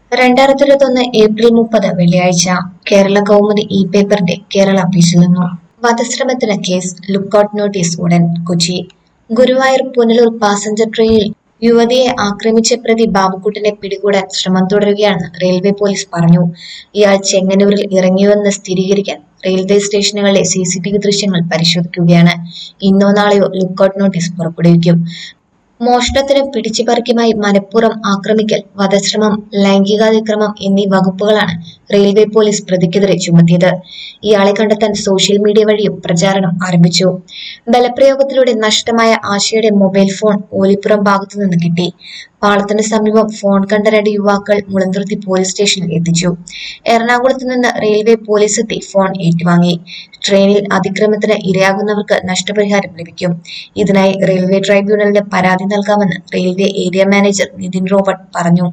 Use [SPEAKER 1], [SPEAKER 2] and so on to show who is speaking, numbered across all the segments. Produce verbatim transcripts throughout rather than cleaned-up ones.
[SPEAKER 1] രണ്ടായിരത്തി ഇരുപത്തി ഒന്ന് ഏപ്രിൽ മുപ്പത് വെള്ളിയാഴ്ച കേരള കൗമുദി ഇ പേപ്പറിന്റെ കേരള ഓഫീസിൽ നിന്നും വധശ്രമത്തിന് കേസ് ലുക്കൌട്ട് നോട്ടീസ് ഉടൻ കൊച്ചി. ഗുരുവായൂർ പുനലൂർ പാസഞ്ചർ ട്രെയിനിൽ യുവതിയെ ആക്രമിച്ച പ്രതി ബാബുക്കുട്ടനെ പിടികൂടാൻ ശ്രമം തുടരുകയാണെന്ന് റെയിൽവേ പോലീസ് പറഞ്ഞു. ഇയാൾ ചെങ്ങന്നൂരിൽ ഇറങ്ങിയുവെന്ന് സ്ഥിരീകരിക്കാൻ റെയിൽവേ സ്റ്റേഷനുകളിലെ സി സി ടി വി ദൃശ്യങ്ങൾ പരിശോധിക്കുകയാണ്. ഇന്നോ നാളെയോ ലുക്കൌട്ട് നോട്ടീസ് പുറപ്പെടുവിക്കും. മോഷണത്തിനും പിടിച്ചുപറിക്കുമായി മനഃപൂർവ്വം ആക്രമിക്കൽ, വധശ്രമം, ലൈംഗികാതിക്രമം എന്നീ വകുപ്പുകളാണ് റെയിൽവേ പോലീസ് പ്രതിക്കെതിരെ ചുമത്തിയത്. ഇയാളെ കണ്ടെത്താൻ സോഷ്യൽ മീഡിയ വഴിയും പ്രചാരണം ആരംഭിച്ചു. ബലപ്രയോഗത്തിലൂടെ നഷ്ടമായ ആശയുടെ മൊബൈൽ ഫോൺ ഓലിപ്പുറം ഭാഗത്തുനിന്ന് കിട്ടി. പാളത്തിന് സമീപം ഫോൺ കണ്ട രണ്ട് യുവാക്കൾ മുളന്തുരുത്തി പോലീസ് സ്റ്റേഷനിൽ എത്തിച്ചു. എറണാകുളത്ത് നിന്ന് റെയിൽവേ പോലീസ് എത്തി ഫോൺ ഏറ്റുവാങ്ങി. ട്രെയിനിൽ അതിക്രമത്തിന് ഇരയാകുന്നവർക്ക് നഷ്ടപരിഹാരം ലഭിക്കും. ഇതിനായി റെയിൽവേ ട്രൈബ്യൂണലിന് പരാതി നൽകാമെന്ന് railway area manager Nithin Robert പറഞ്ഞു.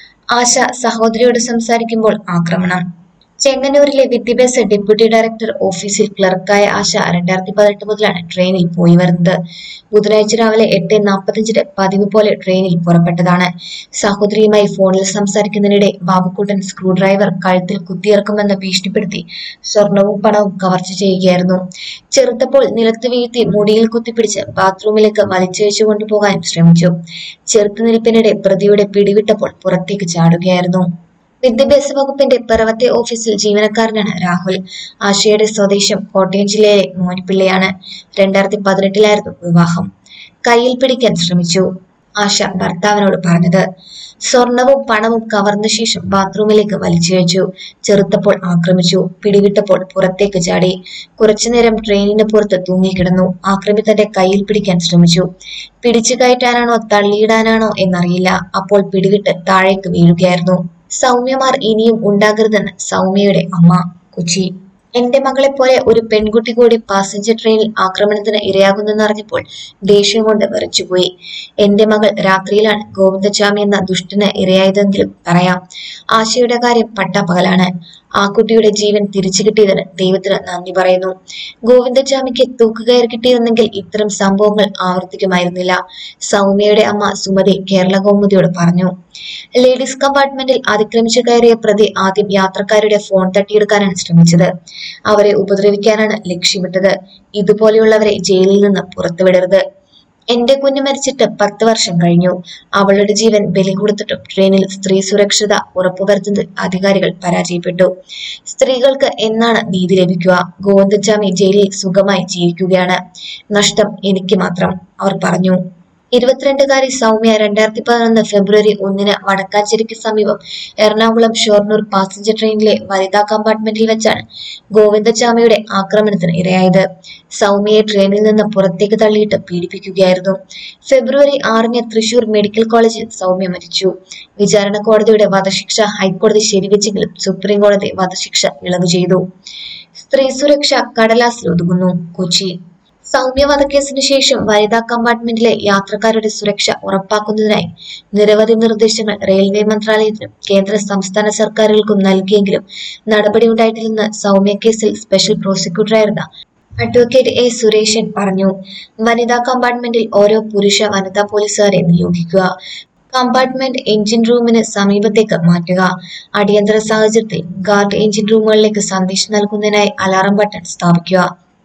[SPEAKER 1] ആശ സഹോദരിയോട് സംസാരിക്കുമ്പോൾ ആക്രമണം. ചെങ്ങന്നൂരിലെ വിദ്യാഭ്യാസ ഡെപ്യൂട്ടി ഡയറക്ടർ ഓഫീസിൽ ക്ലർക്കായ ആശ രണ്ടായിരത്തി പതിനെട്ട് മുതലാണ് ട്രെയിനിൽ പോയി വരുന്നത്. ബുധനാഴ്ച രാവിലെ എട്ട് നാൽപ്പത്തഞ്ചിന് പതിവ് പോലെ ട്രെയിനിൽ പുറപ്പെട്ടതാണ്. സഹോദരിയുമായി ഫോണിൽ സംസാരിക്കുന്നതിനിടെ ബാബുക്കുട്ടൻ സ്ക്രൂ ഡ്രൈവർ കഴുത്തിൽ കുത്തിയിറക്കുമെന്ന് ഭീഷണിപ്പെടുത്തി സ്വർണവും പണവും കവർച്ച ചെയ്യുകയായിരുന്നു. ചെറുത്തപ്പോൾ നിലത്ത് വീഴ്ത്തി മുടിയിൽ കുത്തിപ്പിടിച്ച് ബാത്റൂമിലേക്ക് വലിച്ചഴിച്ചു കൊണ്ടുപോകാനും ശ്രമിച്ചു. ചെറുത്തുനിൽപ്പിനിടെ പ്രതിയുടെ പിടിവിട്ടപ്പോൾ പുറത്തേക്ക് ചാടുകയായിരുന്നു. വിദ്യാഭ്യാസ വകുപ്പിന്റെ പിറവത്തെ ഓഫീസിൽ ജീവനക്കാരനാണ് രാഹുൽ. ആശയുടെ സ്വദേശം കോട്ടയം ജില്ലയിലെ മോനിപ്പിള്ളയാണ്. രണ്ടായിരത്തി പതിനെട്ടിലായിരുന്നു വിവാഹം. കയ്യിൽ പിടിക്കാൻ ശ്രമിച്ചു ആശ ഭർത്താവിനോട് പറഞ്ഞത്. സ്വർണവും പണവും കവർന്ന ശേഷം ബാത്റൂമിലേക്ക് വലിച്ചിഴച്ചു. ചെറുത്തപ്പോൾ ആക്രമിച്ചു. പിടിവിട്ടപ്പോൾ പുറത്തേക്ക് ചാടി. കുറച്ചുനേരം ട്രെയിനിന് പുറത്ത് തൂങ്ങിക്കിടന്നു. ആക്രമി തന്റെ കയ്യിൽ പിടിക്കാൻ ശ്രമിച്ചു. പിടിച്ചു കയറ്റാനാണോ തള്ളിയിടാനാണോ എന്നറിയില്ല. അപ്പോൾ പിടിവിട്ട് താഴേക്ക് വീഴുകയായിരുന്നു. സൗമ്യമാർ ഇനിയും ഉണ്ടാകരുതെന്ന് സൗമ്യയുടെ അമ്മ. കൊച്ചി. എന്റെ മകളെ പോലെ ഒരു പെൺകുട്ടി കൂടി പാസഞ്ചർ ട്രെയിനിൽ ആക്രമണത്തിന് ഇരയാകുന്നെന്നറിഞ്ഞപ്പോൾ ദേഷ്യം കൊണ്ട് വിറച്ചുപോയി. എന്റെ മകൾ രാത്രിയിലാണ് ഗോവിന്ദച്ചാമി എന്ന ദുഷ്ടന് ഇരയായതെങ്കിലും പറയാം. ആശയുടെ കാര്യം പട്ടാപ്പകലാണ്. ആ കുട്ടിയുടെ ജീവൻ തിരിച്ചു കിട്ടിയതിന് ദൈവത്തിന് നന്ദി പറയുന്നു. ഗോവിന്ദച്ചാമിക്ക് തൂക്കുകയർ കിട്ടിയിരുന്നെങ്കിൽ ഇത്തരം സംഭവങ്ങൾ ആവർത്തിക്കുമായിരുന്നില്ല. സൗമ്യയുടെ അമ്മ സുമതി കേരള കൗമുദിയോട് പറഞ്ഞു. ലേഡീസ് കമ്പാർട്ട്മെന്റിൽ അതിക്രമിച്ചു കയറിയ പ്രതി ആദ്യം യാത്രക്കാരുടെ ഫോൺ തട്ടിയെടുക്കാനാണ് ശ്രമിച്ചത്. അവരെ ഉപദ്രവിക്കാനാണ് ലക്ഷ്യമിട്ടത്. ഇതുപോലെയുള്ളവരെ ജയിലിൽ നിന്ന് പുറത്തുവിടരുത്. എന്റെ കുഞ്ഞു മരിച്ചിട്ട് പത്ത് വർഷം കഴിഞ്ഞു. അവളുടെ ജീവൻ ബലി കൊടുത്തിട്ടും ട്രെയിനിൽ സ്ത്രീ സുരക്ഷിത ഉറപ്പുവരുത്തുന്നതിൽ അധികാരികൾ പരാജയപ്പെട്ടു. സ്ത്രീകൾക്ക് എന്നാണ് നീതി ലഭിക്കുക? ഗോവിന്ദച്ചാമി ജയിലിൽ സുഖമായി ജീവിക്കുകയാണ്. നഷ്ടം എനിക്ക് മാത്രം, അവർ പറഞ്ഞു. ഇരുപത്തിരണ്ടുകാരി സൗമ്യ രണ്ടായിരത്തി പതിനൊന്ന് ഫെബ്രുവരി ഒന്നിന് വടക്കാഞ്ചേരിക്ക് സമീപം എറണാകുളം ഷൊർണൂർ പാസഞ്ചർ ട്രെയിനിലെ വനിതാ കമ്പാർട്ട്മെന്റിൽ വെച്ചാണ് ഗോവിന്ദച്ചാമിയുടെ ആക്രമണത്തിന് ഇരയായത്. സൗമ്യയെ ട്രെയിനിൽ നിന്ന് പുറത്തേക്ക് തള്ളിയിട്ട് പീഡിപ്പിക്കുകയായിരുന്നു. ഫെബ്രുവരി ആറിന് തൃശൂർ മെഡിക്കൽ കോളേജിൽ സൗമ്യ മരിച്ചു. വിചാരണ കോടതിയുടെ വധശിക്ഷ ഹൈക്കോടതി ശരിവെച്ചെങ്കിലും സുപ്രീം കോടതി വധശിക്ഷ ഇളവ് ചെയ്തു. സ്ത്രീ സുരക്ഷ കടലാസിൽ ഒതുങ്ങുന്നു. കൊച്ചി. സൗമ്യ വധക്കേസിന് ശേഷം വനിതാ കമ്പാർട്ട്മെന്റിലെ യാത്രക്കാരുടെ സുരക്ഷ ഉറപ്പാക്കുന്നതിനായി നിരവധി നിർദ്ദേശങ്ങൾ റെയിൽവേ മന്ത്രാലയത്തിനും കേന്ദ്ര സംസ്ഥാന സർക്കാരുകൾക്കും നൽകിയെങ്കിലും നടപടിയുണ്ടായിട്ടില്ലെന്ന് സൗമ്യ കേസിൽ സ്പെഷ്യൽ പ്രോസിക്യൂട്ടറായിരുന്ന അഡ്വക്കേറ്റ് എ സുരേഷൻ പറഞ്ഞു. വനിതാ കമ്പാർട്ട്മെന്റിൽ ഓരോ പുരുഷ വനിതാ പോലീസുകാരെ നിയോഗിക്കുക. കമ്പാർട്ട്മെന്റ് എഞ്ചിൻ റൂമിന് സമീപത്തേക്ക് മാറ്റുക. അടിയന്തര സാഹചര്യത്തിൽ ഗാർഡ് എഞ്ചിൻ റൂമുകളിലേക്ക് സന്ദേശം നൽകുന്നതിനായി അലാറം ബട്ടൺ സ്ഥാപിക്കുക.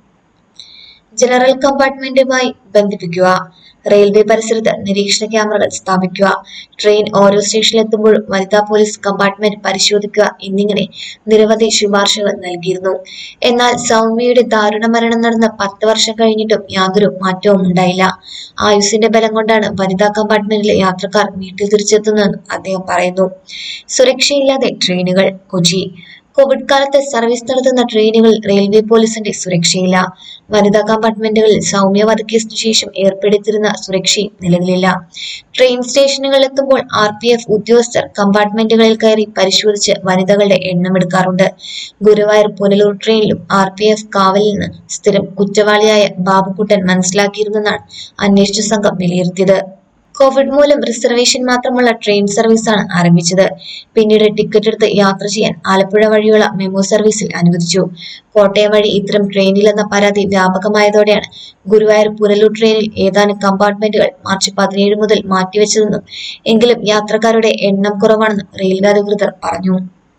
[SPEAKER 1] ജനറൽ കമ്പാർട്ട്മെന്റുമായി ബന്ധിപ്പിക്കുക. റെയിൽവേ പരിസരത്ത് നിരീക്ഷണ ക്യാമറകൾ സ്ഥാപിക്കുക. ട്രെയിൻ ഓരോ സ്റ്റേഷനിലെത്തുമ്പോഴും വനിതാ പോലീസ് കമ്പാർട്ട്മെന്റ് പരിശോധിക്കുക എന്നിങ്ങനെ നിരവധി ശുപാർശകൾ നൽകിയിരുന്നു. എന്നാൽ സൗമ്യയുടെ ദാരുണ മരണം നടന്ന പത്ത് വർഷം കഴിഞ്ഞിട്ടും യാതൊരു മാറ്റവും ഉണ്ടായില്ല. ആയുസിന്റെ ബലം കൊണ്ടാണ് വനിതാ കമ്പാർട്ട്മെന്റിലെ യാത്രക്കാർ വീട്ടിൽ തിരിച്ചെത്തുന്നതെന്നും അദ്ദേഹം പറയുന്നു. സുരക്ഷയില്ലാതെ ട്രെയിനുകൾ. കൊച്ചി. കോവിഡ് കാലത്ത് സർവീസ് നടത്തുന്ന ട്രെയിനുകളിൽ റെയിൽവേ പോലീസിന്റെ സുരക്ഷയില്ല. വനിതാ കമ്പാർട്ട്മെന്റുകളിൽ സൗമ്യ വധക്കേസിനു ശേഷം ഏർപ്പെടുത്തിയിരുന്ന സുരക്ഷയും നിലവിലില്ല. ട്രെയിൻ സ്റ്റേഷനുകളിൽ എത്തുമ്പോൾ ആർ പി എഫ് ഉദ്യോഗസ്ഥർ കമ്പാർട്ട്മെന്റുകളിൽ കയറി പരിശോധിച്ച് വനിതകളുടെ എണ്ണമെടുക്കാറുണ്ട്. ഗുരുവായൂർ പുനലൂർ ട്രെയിനിലും ആർ പി എഫ് കാവലിൽ നിന്ന് സ്ഥിരം കുറ്റവാളിയായ ബാബുക്കുട്ടൻ മനസ്സിലാക്കിയിരുന്നെന്നാണ് അന്വേഷണ സംഘം വിലയിരുത്തിയത്. കോവിഡ് മൂലം റിസർവേഷൻ മാത്രമുള്ള ട്രെയിൻ സർവീസാണ് ആരംഭിച്ചത്. പിന്നീട് ടിക്കറ്റ് എടുത്ത് യാത്ര ചെയ്യാൻ ആലപ്പുഴ വഴിയുള്ള മെമു സർവീസിൽ അനുവദിച്ചു. കോട്ടയം വഴി ഇത്തരം ട്രെയിനില്ലെന്ന പരാതി വ്യാപകമായതോടെയാണ് ഗുരുവായൂർ പുനലൂർ ട്രെയിനിൽ ഏതാനും കമ്പാർട്ട്മെന്റുകൾ മാർച്ച് പതിനേഴ് മുതൽ മാറ്റിവെച്ചതെന്നും എങ്കിലും യാത്രക്കാരുടെ എണ്ണം കുറവാണെന്നും റെയിൽവേ അധികൃതർ പറഞ്ഞു.